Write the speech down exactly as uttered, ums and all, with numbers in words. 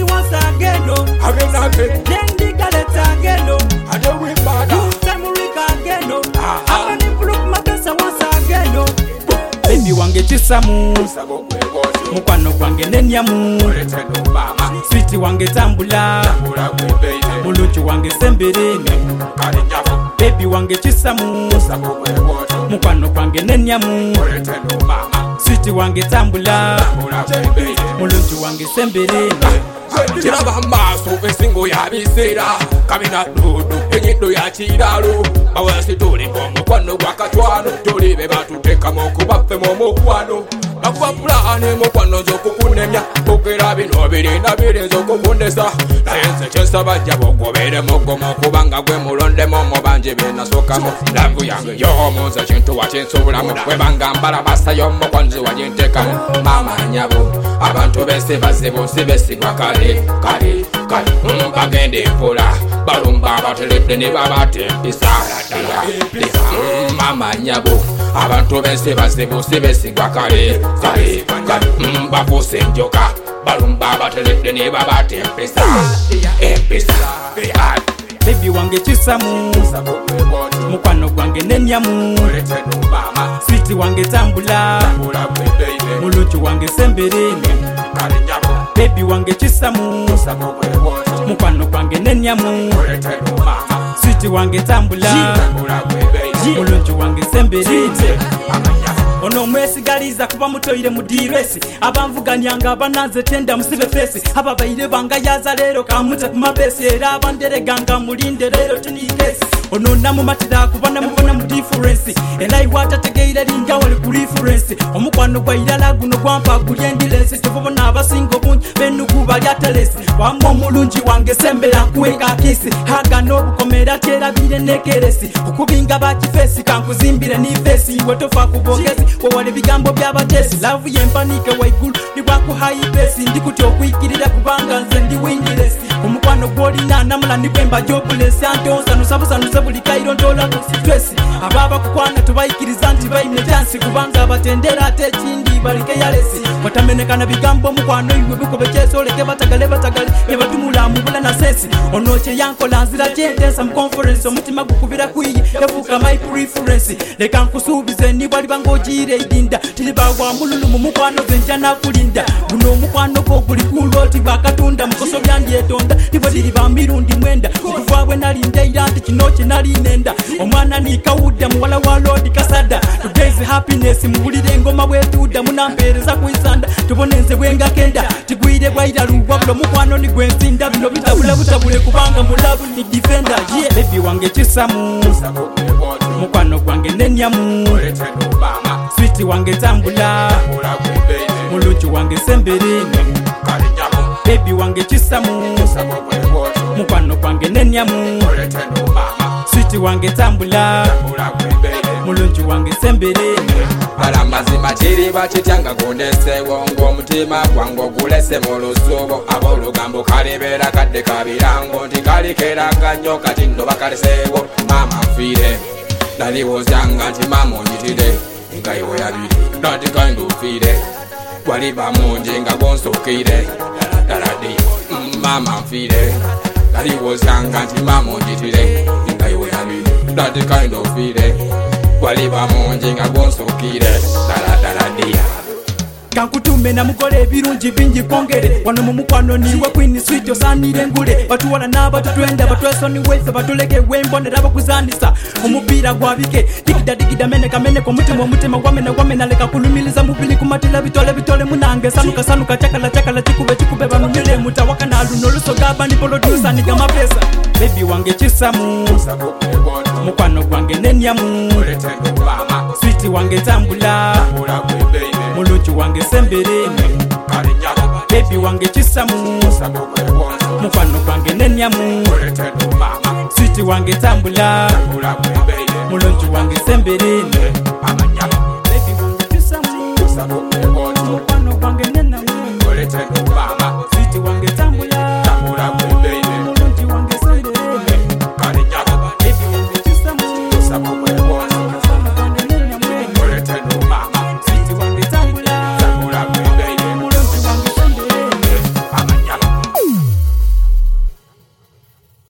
once again, no. Again, again. Yendi galeta again, no. I don't remember. You Samurika again, no. I can improve my best once again, no. Baby wange chisamu, mukwano gwange nenyamu, sweet wange tambula, mulungi wange semberene. Baby wange chisamu, mukwano gwange nenyamu, sweet wange tambula, mulungi wange semberene. Kiraba maaso esingo yabisera kabina dudu enyindo ya kiralo bawasi tuli omukwano gwakatwano tuli be batutekamu okubaffe mu mukwano bakuba pulani mukwano z'okukunemya okera bino birina birinza okukundesa naye nze kyensaba jja bogoberemu gomo kubanga gwe mulondemu mu bangi benasokamu lavu yange y'omunze kintu wakinsobolamu webanga mbala basayo mukwanzi wagintekamu mama nyabo abantu bese bazibu sibesigwa kale kale kale bagende mpola balumba abateledde ne babatempisa mama nyabo abantu bese bazibu sibesigwa kale kale kale bafuuse enjoka balumba abateledde ne babatempisa empisa. Baby wange chisamu, mukwano gwange nenyamu, sweet wange tambula, mulungi wange semberene. Baby wange chisamu, mukwano gwange nenyamu, sweet wange tambula, mulungi wange semberene. Ono mwesigaliza kuba mutoyire mu diresi abanvuganyanga abananze tenda musibe fesi ababaire banga yaza lero kamute ku mabesi era abandereganga mulinde lero tinikesi ono namumatira kubana mubona mu difference era iwata tegeire linga wali ku reference omukwano gwa irala guno gwampa guli endilesi tubona abasingo bungi benugu bali atelesi wamwe omulungi wange sembera kuweka kisi haga n'obukomera terabire nekeresi okubinga bakifesi kankuzimbire ni fesi iwe tofa kubogezi wawale bigambo by'abatesi lavu yempanike waigulu nibwaku haipesi ndikutya okwikirira kubanga nze ndi wingiresi omukwano gwolina namula nibwemba jobulesi ante onsanusabusanuse buli kairo ntola ku stresi ababa kukwana tubayikiriza nti bayine chansi kubanga abatendera ate ekindi balike yalesi watamenekana bigambo omukwano iwe bikobe kyesoleke batagale batagale nebatumula mubula na sesi ono kye yankola nzira kyentesa mu conference omutima gukubira kwiye yavuka my preference leka nkusuubize nibwali bangogire idinda tilibawa mululu mu mukwano zenja nakulinda guno omukwano gwo guli kuloti bakatunda mukoso byandyetonda nibwe tiliba mirundi mwenda okuva bwe nalindeira nti kino kye nalinenda omwana nikawudda muwala wa lodi kasada today's happiness muwulire engoma bwetuda munampeereza kuisanda tubonenze bwenga kenda tigwire bwaira luwabula omukwano nigwensinda bino bitabula butabule kubanga mulabu ni defender yeah. Baby wange chisamu mukwano gwange nenyamu sweet wange tambula mulungi wange semberene. Baby wange chisamu mukwano gwange nenyamu sweet wange tambula mulungi wange semberene. Alamazima kiri bakityanga gondesewo ng'omutima gwange ogulese mu lusuubo ab'olugambo kalibera kadde kabirango nti kalikeraga nnyo kati nno bakaleseewo maama nfiire naliwozanga nti maama onyitire ngayiwe yabiri nati kandi ofiire waliba mungi nga gonsookire daladi maama nfiire naliwozanga nti maama onyitire ngayiwe yabiri nati kandi ofiire waliba mungi nga gonsookire daladaladia kankutume namukole ebirungi bingi kwongere wano mu mukwano niwe queen sweet osanire ngule batuwala n'abato twenda batwesoni wese batuleke wembonera bakuzanisa omupiira gwabike digida digida meneka meneka omutima omutima gwamena gwamena leka kulumiliza mubili kumatila bitole bitole munange sanuka sanuka chakala chakala chikube chikube banumile mutawaka na luno lusogaba ni producer ni gama pesa. Baby wange chisamu mukwano gwange nenyamu sweet wange tambula mulungi wange semberene. Baby wange chisamu mukwano gwange nenyamu sweet wange tambula mulungi wange semberene. Baby wange chisamu